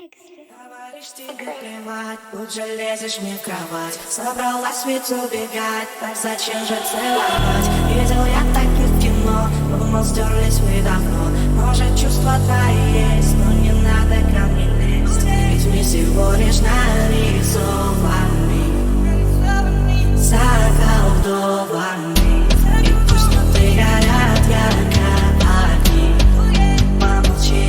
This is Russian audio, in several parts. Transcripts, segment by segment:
Говоришь, тебе плевать, тут же лезешь мне в кровать. Собралась ведь убегать, так зачем же целовать? Видел я таких в кино, думал, стерлись вы давно. Может, чувства твои есть, но не надо ко мне лезть. Ведь мы всего лишь нарисованы, заколдованы. И пусть внутри горят ярко огни, помолчи.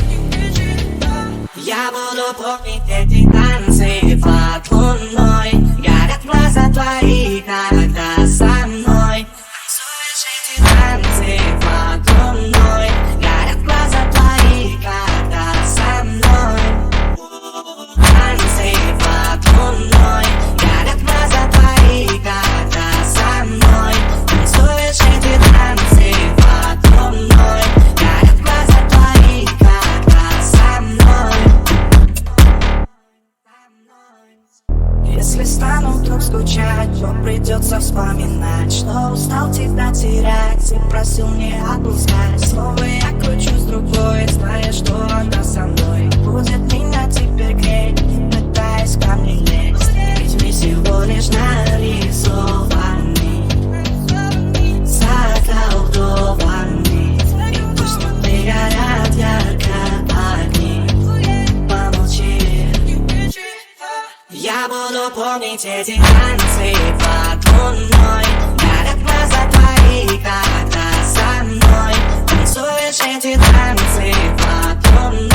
Я буду помнить эти танцы под луной. Горят глаза твои, когда со мной танцуешь эти танцы под луной. Горят глаза твои, когда со мной танцы под луной. Горят глаза твои, когда со мной танцуешь эти танцы под луной. Горят глаза твои, когда со мной. Если стану вдруг скучать, то придется вспоминать, что устал тебя терять и просил не отпускать. Снова я кручусь другой, зная, что она со мной будет меня теперь греть, пытаясь ко мне лезть. Ведь мы всего лишь нарисованы, заколдованы. И пусть внутри горят ярко огни, помолчи. Я буду помнить эти танцы под луной. Горят глаза твои, когда со мной танцуешь эти танцы под луной.